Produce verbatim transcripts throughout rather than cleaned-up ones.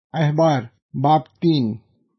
احبار باب تین۔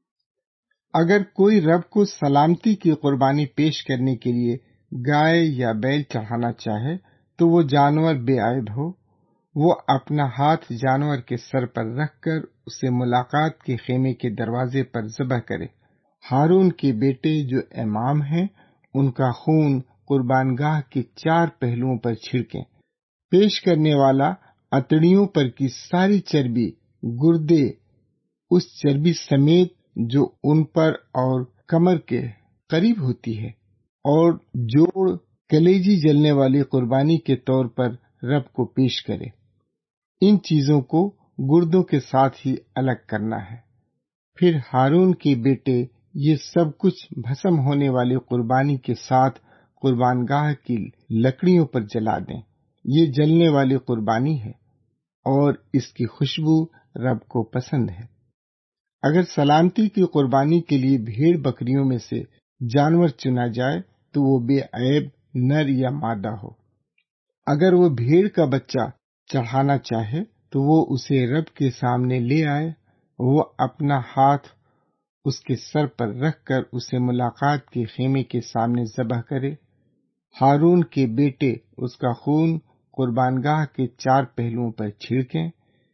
اگر کوئی رب کو سلامتی کی قربانی پیش کرنے کے لیے گائے یا بیل چڑھانا چاہے تو وہ جانور بے عیب ہو، وہ اپنا ہاتھ جانور کے سر پر رکھ کر اسے ملاقات کے خیمے کے دروازے پر ذبح کرے۔ ہارون کے بیٹے جو امام ہیں ان کا خون قربان گاہ کے چار پہلوؤں پر چھڑکیں۔ پیش کرنے والا اتڑیوں پر کی ساری چربی، گردے اس چربی سمیت جو ان پر اور کمر کے قریب ہوتی ہے، اور جوڑ کلیجی جلنے والی قربانی کے طور پر رب کو پیش کرے۔ ان چیزوں کو گردوں کے ساتھ ہی الگ کرنا ہے۔ پھر ہارون کے بیٹے یہ سب کچھ بھسم ہونے والی قربانی کے ساتھ قربان گاہ کی لکڑیوں پر جلا دیں۔ یہ جلنے والی قربانی ہے اور اس کی خوشبو رب کو پسند ہے۔ اگر سلامتی کی قربانی کے لیے بھیڑ بکریوں میں سے جانور چنا جائے تو وہ بے عیب نر یا مادہ ہو۔ اگر وہ بھیڑ کا بچہ چڑھانا چاہے تو وہ اسے رب کے سامنے لے آئے، وہ اپنا ہاتھ اس کے سر پر رکھ کر اسے ملاقات کے خیمے کے سامنے ذبح کرے۔ ہارون کے بیٹے اس کا خون قربان گاہ کے چار پہلوؤں پر چھڑکیں۔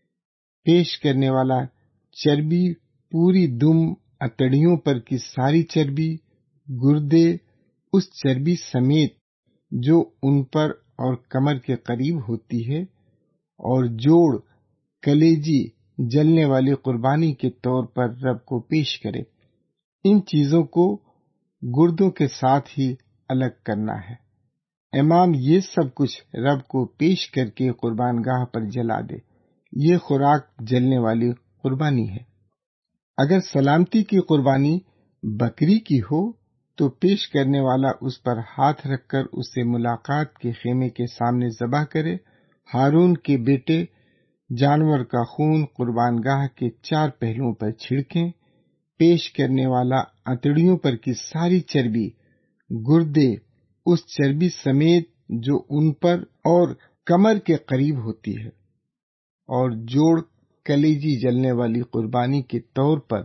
پیش کرنے والا چربی، پوری دم، اتڑیوں پر کی ساری چربی، گردے اس چربی سمیت جو ان پر اور کمر کے قریب ہوتی ہے، اور جوڑ کلیجی جلنے والی قربانی کے طور پر رب کو پیش کرے۔ ان چیزوں کو گردوں کے ساتھ ہی الگ کرنا ہے۔ امام یہ سب کچھ رب کو پیش کر کے قربان گاہ پر جلا دے۔ یہ خوراک جلنے والی قربانی ہے۔ اگر سلامتی کی قربانی بکری کی ہو تو پیش کرنے والا اس پر ہاتھ رکھ کر اسے ملاقات کے خیمے کے سامنے ذبح کرے۔ ہارون کے بیٹے جانور کا خون قربان گاہ کے چار پہلوؤں پر چھڑکیں۔ پیش کرنے والا اتڑیوں پر کی ساری چربی، گردے اس چربی سمیت جو ان پر اور کمر کے قریب ہوتی ہے، اور جوڑ کلیجی جلنے والی قربانی کے طور پر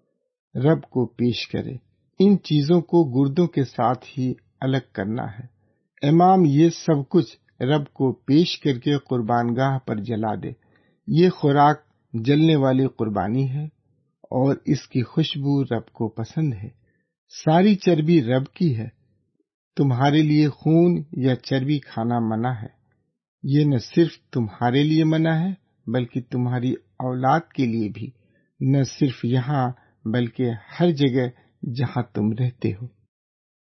رب کو پیش کرے۔ ان چیزوں کو گردوں کے ساتھ ہی الگ کرنا ہے۔ امام یہ سب کچھ رب کو پیش کر کے قربان گاہ پر جلا دے۔ یہ خوراک جلنے والی قربانی ہے اور اس کی خوشبو رب کو پسند ہے۔ ساری چربی رب کی ہے۔ تمہارے لیے خون یا چربی کھانا منع ہے۔ یہ نہ صرف تمہارے لیے منع ہے بلکہ تمہاری اولاد کے لیے بھی، نہ صرف یہاں بلکہ ہر جگہ جہاں تم رہتے ہو۔